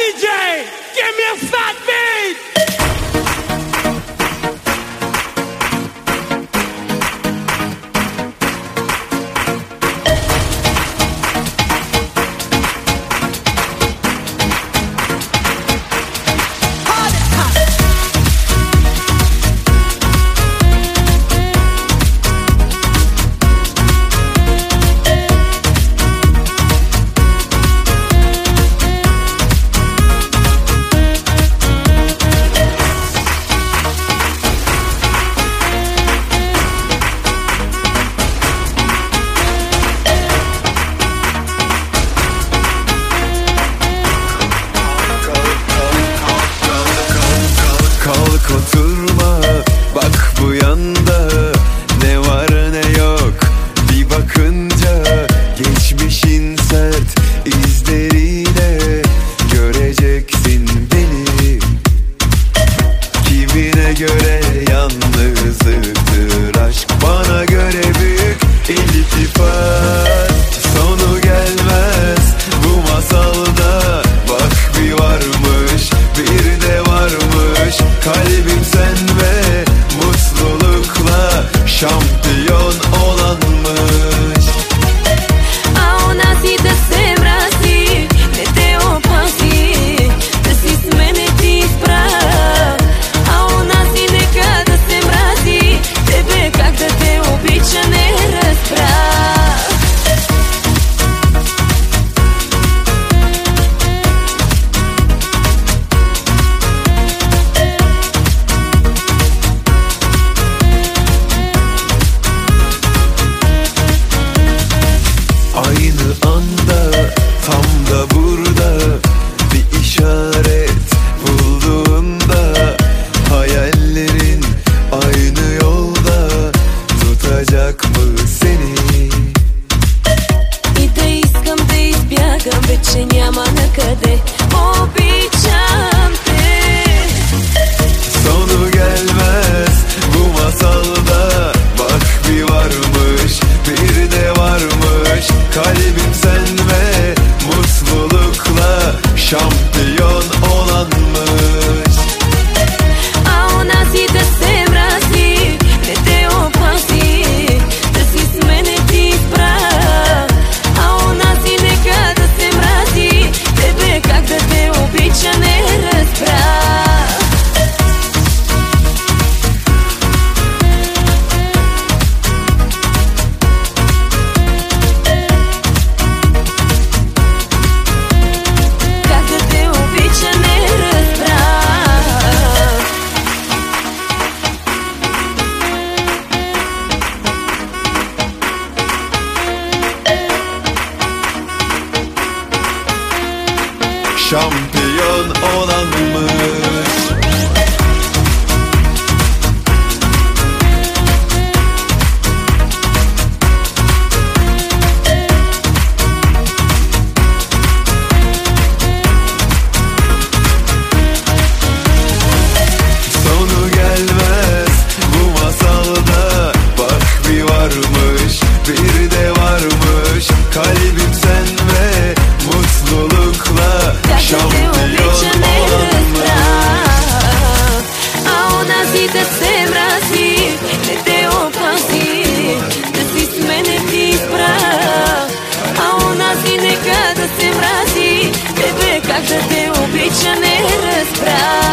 DJ, give me a fat beat. Kalk oturma, bak bu yanda ne var ne yok. Bir bakınca geçmişin sert izleriyle göreceksin beni. Kimine göre yalnızlıktır aşk, bana göre büyük iltifat. Sonu gelmez bu masalda, bak bir varmış bir de varmış. Kalbim sen ve mutlulukla şampiyon olanmış. A ona si da se mrazi, ne te opazi, da si s mene ti sprav. A ona si neka da se mrazi, tebe kak da te običa ne rasprav. Aynı anda, tam da burada bir işaret bulduğunda, hayallerin aynı yolda tutacak mı seni? И да искам да избягам, вече няма накъде. Обичам те. Sonu gelmez bu masalda, bak bir varmış bir de varmış. Kalbim sen ve mutlulukla şampiyon olanmış. A ona si da se mrazi, ne te opazi, da si s mene ti sprav. A ona si neka da se mrazi, tebe kak da te običa ne rasprav. Как да те обича не разбрах. Şampiyon olanmış. Sonu gelmez bu masalda, bak bir varmış bir de varmış. Kalbim sen ve mutlulukla Как да те şampiyon обича не olanmış. разбрах. А она си да се мрази, не те опази, да си с мене ти прав. А она си нека да се мрази, тебе как да те обича не разбрах.